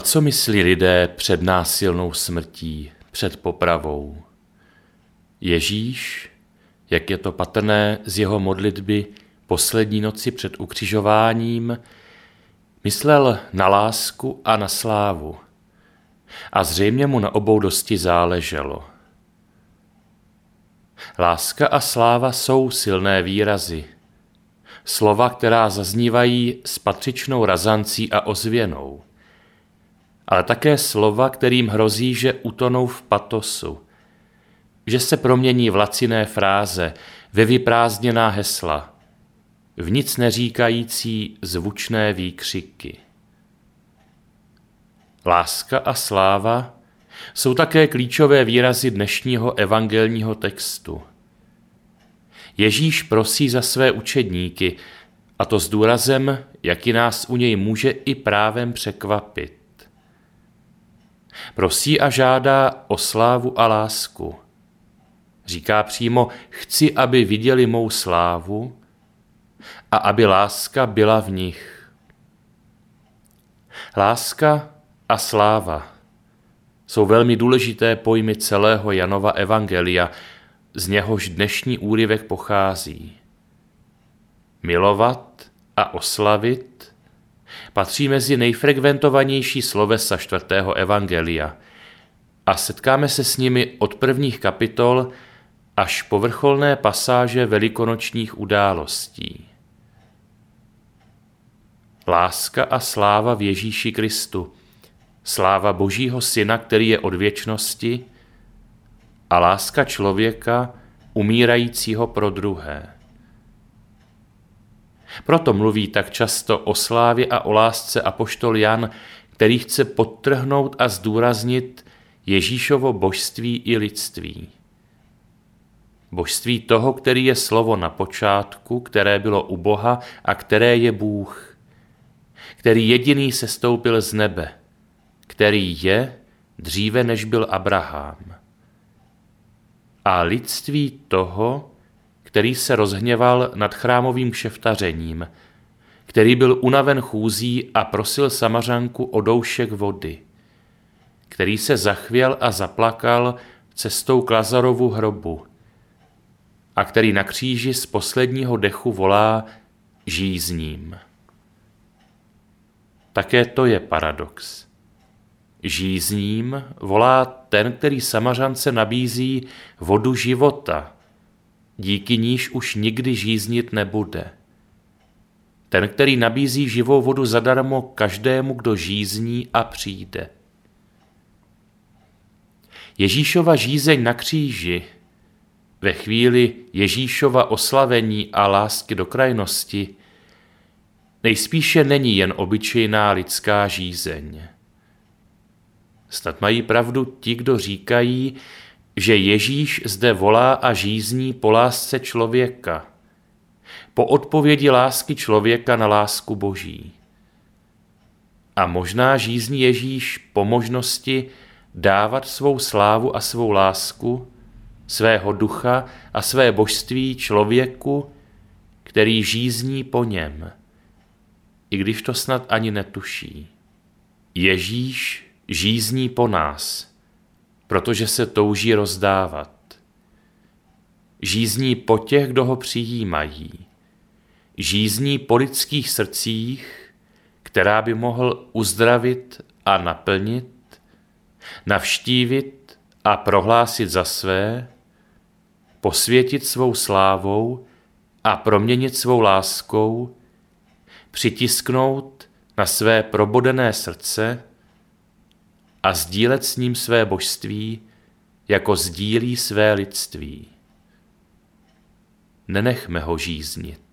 Na co myslí lidé před násilnou smrtí, před popravou? Ježíš, jak je to patrné z jeho modlitby poslední noci před ukřižováním, myslel na lásku a na slávu. A zřejmě mu na obou dosti záleželo. Láska a sláva jsou silné výrazy. Slova, která zaznívají s patřičnou razancí a ozvěnou. Ale také slova, kterým hrozí, že utonou v patosu. Že se promění v laciné fráze, ve vyprázdněná hesla, v nic neříkající zvučné výkřiky. Láska a sláva jsou také klíčové výrazy dnešního evangelního textu. Ježíš prosí za své učedníky, a to s důrazem, jaký nás u něj může i právem překvapit. Prosí a žádá o slávu a lásku. Říká přímo, chci, aby viděli mou slávu a aby láska byla v nich. Láska a sláva jsou velmi důležité pojmy celého Janova evangelia, z něhož dnešní úryvek pochází. Milovat a oslavit patří mezi nejfrekventovanější slovesa 4. evangelia a setkáme se s nimi od prvních kapitol až po vrcholné pasáže velikonočních událostí. Láska a sláva v Ježíši Kristu, sláva Božího Syna, který je od věčnosti, a láska člověka umírajícího pro druhé. Proto mluví tak často o slávě a o lásce apoštol Jan, který chce podtrhnout a zdůraznit Ježíšovo božství i lidství. Božství toho, který je slovo na počátku, které bylo u Boha a které je Bůh, který jediný sestoupil z nebe, který je dříve, než byl Abraham. A lidství toho, který se rozhněval nad chrámovým kšeftařením, který byl unaven chůzí a prosil Samařanku o doušek vody, který se zachvěl a zaplakal cestou k Lazarovu hrobu a který na kříži z posledního dechu volá žij s ním. Také to je paradox. Žij s ním volá ten, který Samařance nabízí vodu života, díky níž už nikdy žíznit nebude. Ten, který nabízí živou vodu zadarmo každému, kdo žízní a přijde. Ježíšova žízeň na kříži, ve chvíli Ježíšova oslavení a lásky do krajnosti, nejspíše není jen obyčejná lidská žízeň. Snad mají pravdu ti, kdo říkají, že Ježíš zde volá a žízní po lásce člověka, po odpovědi lásky člověka na lásku Boží. A možná žízní Ježíš po možnosti dávat svou slávu a svou lásku, svého ducha a své božství člověku, který žízní po něm, i když to snad ani netuší. Ježíš žízní po nás, protože se touží rozdávat. Žízní po těch, kdo ho přijímají. Žízní po lidských srdcích, která by mohl uzdravit a naplnit, navštívit a prohlásit za své, posvětit svou slávou a proměnit svou láskou, přitisknout na své probodené srdce a sdílet s ním své božství, jako sdílí své lidství. Nenechme ho žíznit.